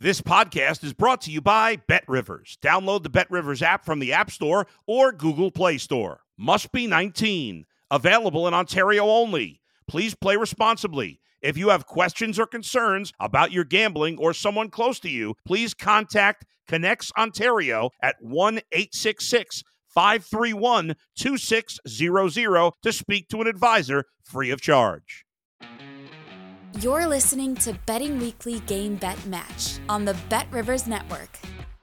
This podcast is brought to you by BetRivers. Download the BetRivers app from the App Store or Google Play Store. Must be 19. Available in Ontario only. Please play responsibly. If you have questions or concerns about your gambling or someone close to you, please contact Connects Ontario at 1-866-531-2600 to speak to an advisor free of charge. You're listening to Betting Weekly Game Bet Match on the BetRivers Network.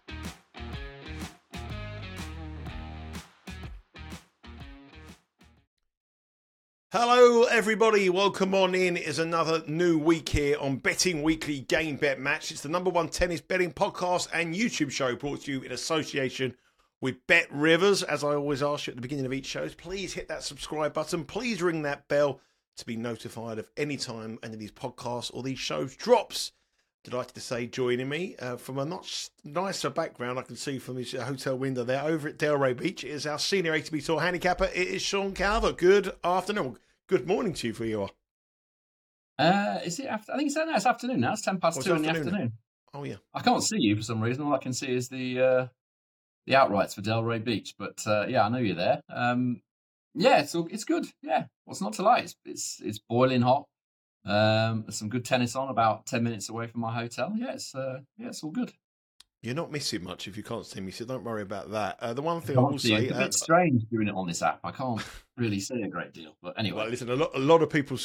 Hello everybody, welcome on in. It is another new week here on Betting Weekly Game Bet Match. It's the number one tennis betting podcast and YouTube show brought to you in association with BetRivers. As I always ask you at the beginning of each show, please hit that subscribe button. Please ring that bell to be notified of any time any of these podcasts or these shows drops. Delighted to say, joining me from a much nicer background I can see from his hotel window there over at Delray Beach is our senior ATP Tour handicapper. It is Sean Calvert. Good afternoon. Good morning to you for you are. Is it after? I think it's afternoon now. It's 10 past 2 in the afternoon. Oh yeah. I can't see you for some reason. All I can see is the outrights for Delray Beach. But yeah, I know you're there. Yeah, it's good. Yeah, what's not to like? It's boiling hot. There's some good tennis on about 10 minutes away from my hotel. Yeah, it's all good. You're not missing much if you can't see me, so don't worry about that. The one thing I will say, it's a bit strange doing it on this app. I can't really say a great deal, but anyway. Well, listen, a lot of people